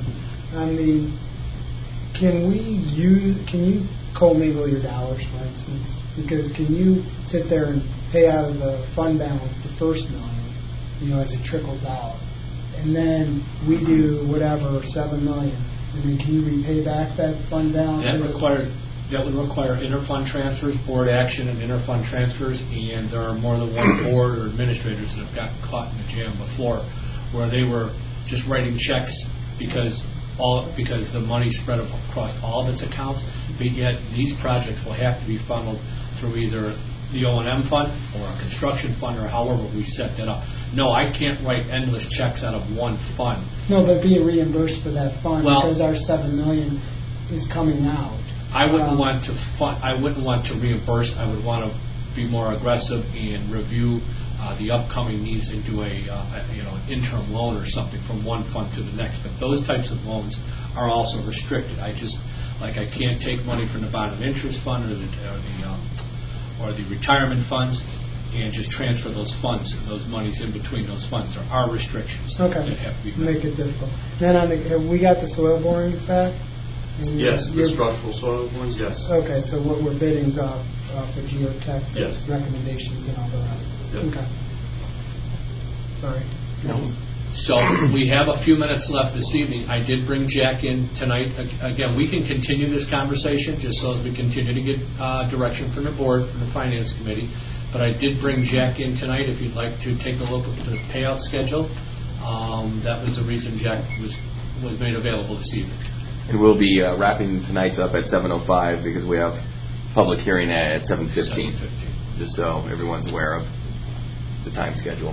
Can you commingle your dollars, for instance? Because can you sit there and pay out of the fund balance the first $1 million, as it trickles out, and then we do whatever $7 million, and then can you repay back that fund balance? That would require inter-fund transfers, board action, and inter-fund transfers, and there are more than one board or administrators that have gotten caught in the jam before, where they were just writing checks because the money spread across all of its accounts, but yet these projects will have to be funneled through either the O&M fund or a construction fund or however we set that up. No, I can't write endless checks out of one fund. No, but be reimbursed for that fund because our $7 million is coming out. I wouldn't want to reimburse. I would want to be more aggressive and review the upcoming needs and do an interim loan or something from one fund to the next. But those types of loans are also restricted. I can't take money from the bond and interest fund or the retirement funds and just transfer those funds, those monies in between those funds. There are restrictions that have to be met. Make it difficult. Then have we got the soil borings back? Yes, the structural soil borings, yes. Okay, so what we're bidding's off the geotech recommendations and all the rest. Yep. Okay. Sorry. So we have a few minutes left this evening. I did bring Jack in tonight. Again, we can continue this conversation just so as we continue to get direction from the board, from the finance committee. But I did bring Jack in tonight if you'd like to take a look at the payout schedule. That was the reason Jack was made available this evening. And we'll be wrapping tonight's up at 7:05 because we have public hearing at 7:15. Just so everyone's aware of the time schedule.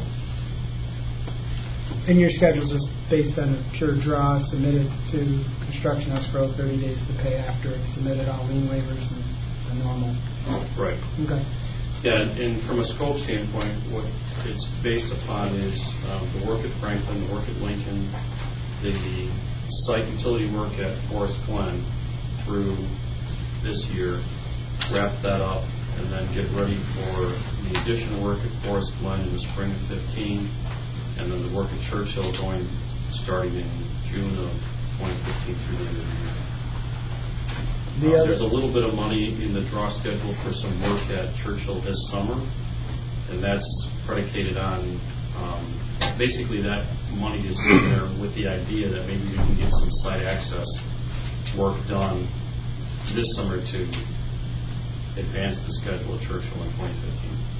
And your schedule's just based on a pure draw submitted to construction escrow, 30 days to pay after it's submitted, all lien waivers and the normal. Right. Okay. Yeah, and from a scope standpoint, what it's based upon is the work at Franklin, the work at Lincoln, the site utility work at Forest Glen through this year, wrap that up, and then get ready for the additional work at Forest Glen in the spring of 15, and then the work at Churchill starting in June of 2015 through the end of the year. There's a little bit of money in the draw schedule for some work at Churchill this summer, and that's predicated on basically that money is sitting there with the idea that maybe we can get some site access work done this summer to advance the schedule at Churchill in 2015.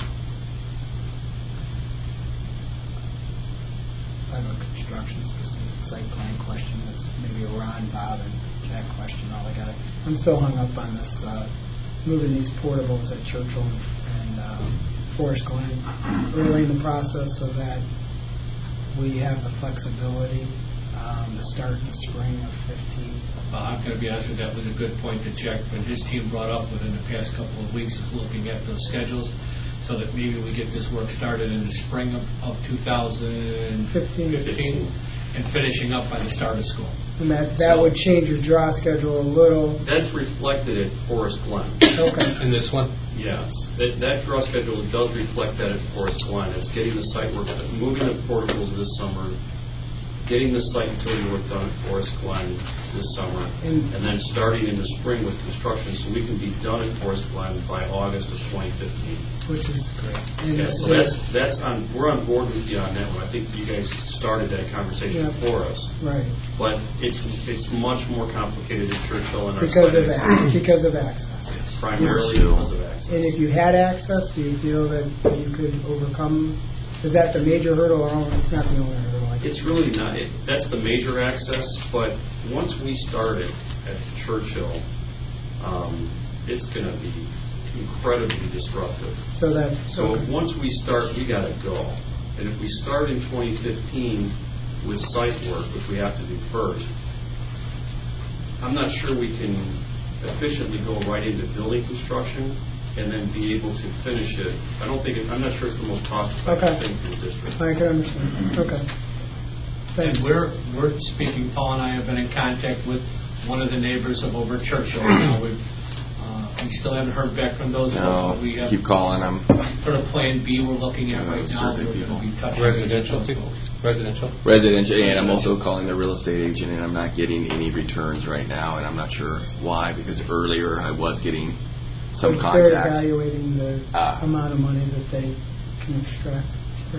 I have a construction-specific site plan question that's maybe a Ron, Bob, and Jack question all together. I'm still hung up on this moving these portables at Churchill and Forest Glen early in the process so that we have the flexibility to start in the spring of 15. I'm going to be honest with you, that was a good point to check, but his team brought up within the past couple of weeks is looking at those schedules so that maybe we get this work started in the spring of 2015 and finishing up by the start of school. And that would change your draw schedule a little. That's reflected at Forest Glen. Okay. In this one? Yes. That draw schedule does reflect that at Forest Glen. It's getting the site work, moving the portables this summer, getting the site utility work done at Forest Glen this summer, and then starting in the spring with construction so we can be done at Forest Glen by August of 2015. Which is great. Yeah, so we're on board with you on that one. I think you guys started that conversation for us. Right. But it's much more complicated at Churchill and our Because of access. Primarily because of access. And if you had access, do you feel that you could overcome? Is that the major hurdle, or it's not the only hurdle? It's really not. That's the major access, but once we started at Churchill, it's going to be incredibly disruptive. So once we start, we got to go. And if we start in 2015 with site work, which we have to do first, I'm not sure we can efficiently go right into building construction and then be able to finish it. I'm not sure it's the most cost-effective thing for the district. I can understand. Okay. Thanks. And we're speaking, Paul and I have been in contact with one of the neighbors of over Churchill. Now we still haven't heard back from those folks. We have keep calling them. For a plan B we're looking at right now, we're going to be touching residential, and I'm also calling the real estate agent, and I'm not getting any returns right now, and I'm not sure why, because earlier I was getting some contacts. They're evaluating the amount of money that they can extract.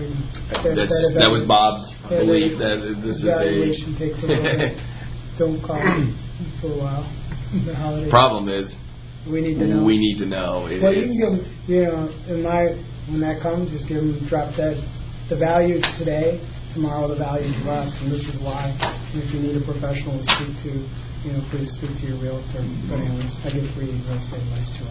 That was Bob's belief that this is evaluation takes a little bit. Don't call for a while. The holidays. Problem is, we need to know. We need to know. Well, you can give them, when that comes, just give them drop dead. The values today, tomorrow the value to us, and this is why. And if you need a professional to speak to, please speak to your realtor. But anyways, I give free real estate advice too.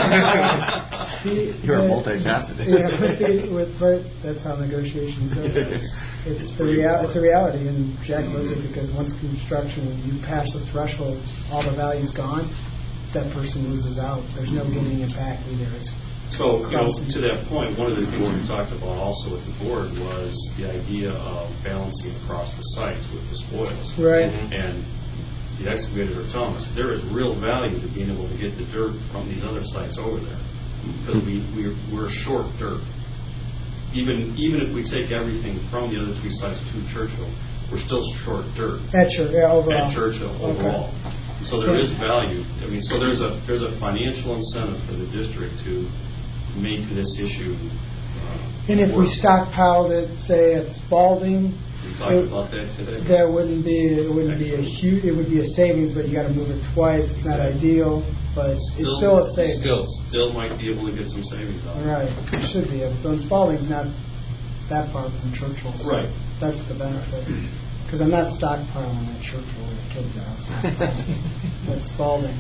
You're multifaceted. But that's how negotiations go. It's a reality, and Jack knows it because once construction, you pass a threshold, all the value's gone. That person loses out. There's no getting it back either. So, to that point, one of the things we talked about also with the board was the idea of balancing across the sites with the spoils. Right. And the excavators are telling us there is real value to being able to get the dirt from these other sites over there because we're short dirt. Even if we take everything from the other three sites to Churchill, we're still short dirt. At Churchill overall. So there is value. So there's a financial incentive for the district to make this issue. And if we stockpiled it, say at Spalding, we talked about that today. It wouldn't be a huge. It would be a savings, but you got to move it twice. It's not ideal, but it's still a savings. Still might be able to get some savings out of it. Right, you should be able to. And Spalding's not that far from Churchill. So right. That's the benefit. Because I'm not stockpiling at Churchill where the kids are. That's Spalding.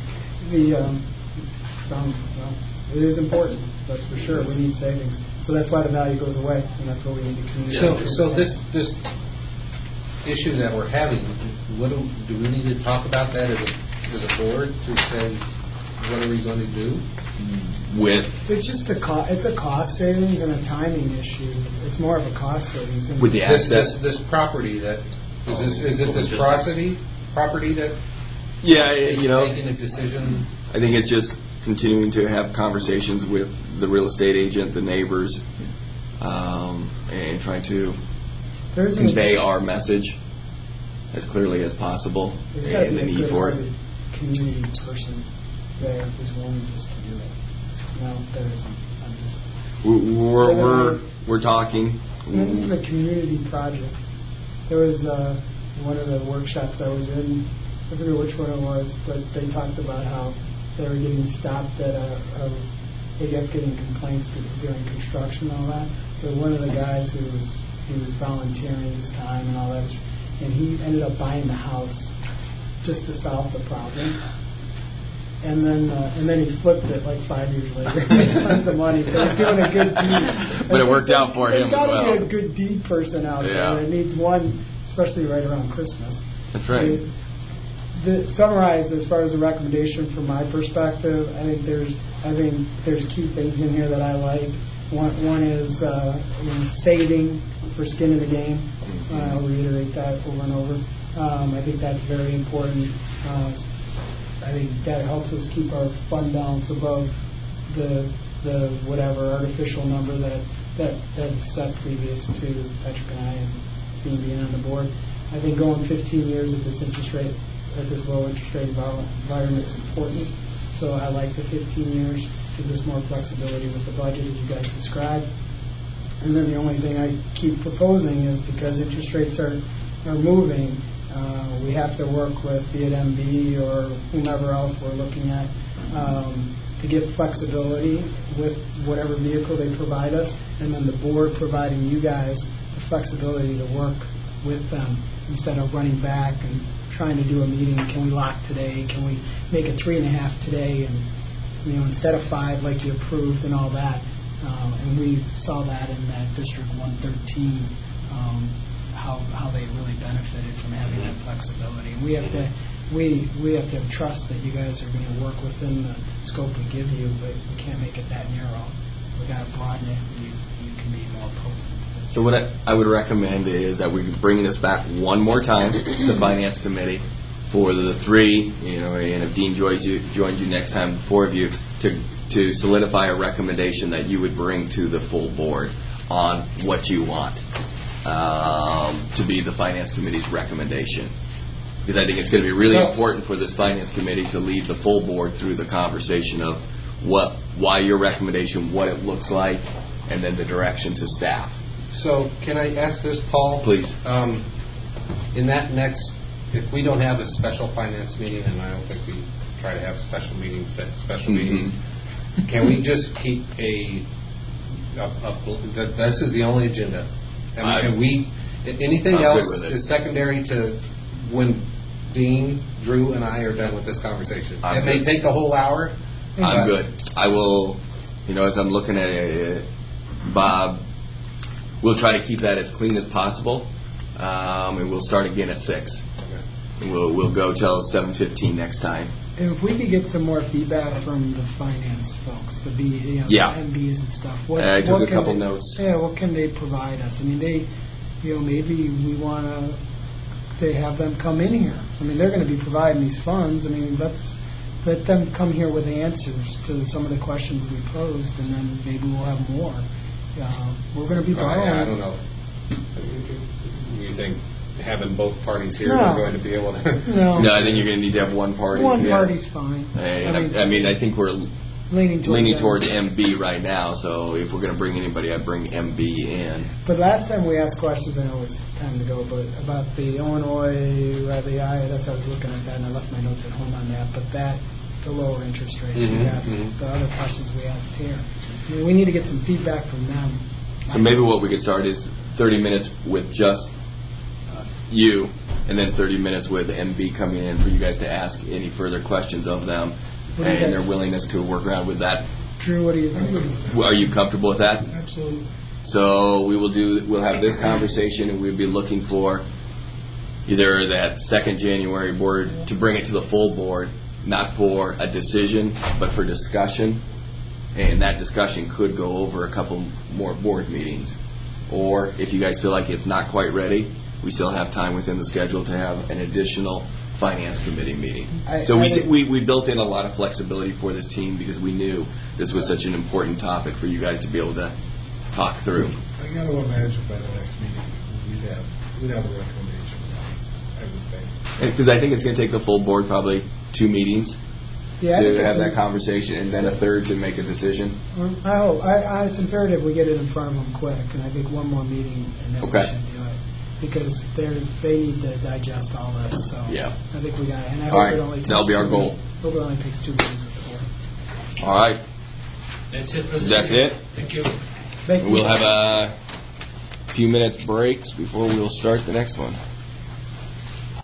It is important, that's for sure. We need savings. So that's why the value goes away, and that's what we need to communicate. So this issue that we're having, do we need to talk about that as a board to say, what are we going to do? It's just it's a cost savings and a timing issue. It's more of a cost savings. With the access, this property that is it this property that making a decision? I think it's just continuing to have conversations with the real estate agent, the neighbors, and trying to convey our message as clearly as possible and the need for it. Community person there who's willing just to do it. No, there isn't. We're talking. This is a community project. There was one of the workshops I was in, I forget which one it was, but they talked about how they were getting stopped at they kept getting complaints during construction and all that. So one of the guys he was volunteering his time and all that, and he ended up buying the house just to solve the problem. and then he flipped it like 5 years later. Made tons of money, so he's doing a good deed. But it worked out for him as There's got to well. be a good deed person out Yeah. there that needs one, especially right around Christmas. That's right. Summarized as far as a recommendation from my perspective, I think there's key things in here that I like. One is saving for skin in the game. I'll reiterate that over and over. I think that's very important. I think that helps us keep our fund balance above the whatever artificial number that was set previous to Patrick and I and Dean being on the board. I think going 15 years at this interest rate, at this low interest rate environment is important. So I like the 15 years. Gives us more flexibility with the budget, as you guys described. And then the only thing I keep proposing is because interest rates are moving, we have to work with, be it MB or whomever else we're looking at, to get flexibility with whatever vehicle they provide us, and then the board providing you guys the flexibility to work with them instead of running back and trying to do a meeting. Can we lock today? Can we make it 3.5 today? And instead of 5 like you approved and all that. And we saw that in that District 113, how they really benefited from having that flexibility. And we have to have trust that you guys are going to work within the scope we give you, but we can't make it that narrow. We got to broaden it. You can be more potent. So what I would recommend is that we bring this back one more time to the Finance Committee for the 3, and if Dean joins you next time, the 4 of you, to solidify a recommendation that you would bring to the full board on what you want to be the Finance Committee's recommendation. Because I think it's going to be really important for this Finance Committee to lead the full board through the conversation of why your recommendation, what it looks like, and then the direction to staff. So can I ask this, Paul? Please. In that next, if we don't have a special finance meeting, and I don't think we try to have special meetings, meetings, can we just keep this is the only agenda? And anything else is secondary to when Dean, Drew, and I are done with this conversation. It may take the whole hour. I'm good. I will, as I'm looking at it, Bob, we'll try to keep that as clean as possible, and we'll start again at 6. Okay. And we'll go till 7:15 next time. And if we could get some more feedback from the finance folks, the MBs and stuff. I took a couple notes. Yeah, what can they provide us? I mean, maybe we want to have them come in here. I mean, they're going to be providing these funds. I mean, let them come here with answers to some of the questions we posed, and then maybe we'll have more. We're going to be I don't know. You think having both parties here are going to be able to... No, I think you're going to need to have one party. One party's fine. I think we're leaning towards MB right now, so if we're going to bring anybody, I'd bring MB in. But last time we asked questions, I know it's time to go, but about the Illinois, that's how I was looking at that, and I left my notes at home on that, but the lower interest rates, we asked, the other questions we asked here. I mean, we need to get some feedback from them. So maybe what we could start is 30 minutes with just you, and then 30 minutes with MB coming in for you guys to ask any further questions of them, and their willingness to work around with that. Drew, what do you think? Are you comfortable with that? Absolutely. So we'll have this conversation, and we'll be looking for either that 2nd January board to bring it to the full board, not for a decision, but for discussion. And that discussion could go over a couple more board meetings. Or if you guys feel like it's not quite ready, we still have time within the schedule to have an additional Finance Committee meeting. So we built in a lot of flexibility for this team because we knew this was such an important topic for you guys to be able to talk through. I got to imagine by the next meeting we'd have a recommendation. I would think. Because I think it's going to take the full board probably 2 meetings to have that conversation, and then a 3rd to make a decision. I hope. It's imperative we get it in front of them quick, and I think one more meeting, and then we should do it. Because they need to digest all this. So I think we got it. And I hope it only takes that'll be our goal. I hope it only takes 2 meetings with the board. All right. That's it for That's it? Thank you. We'll have a few minutes breaks before we'll start the next one.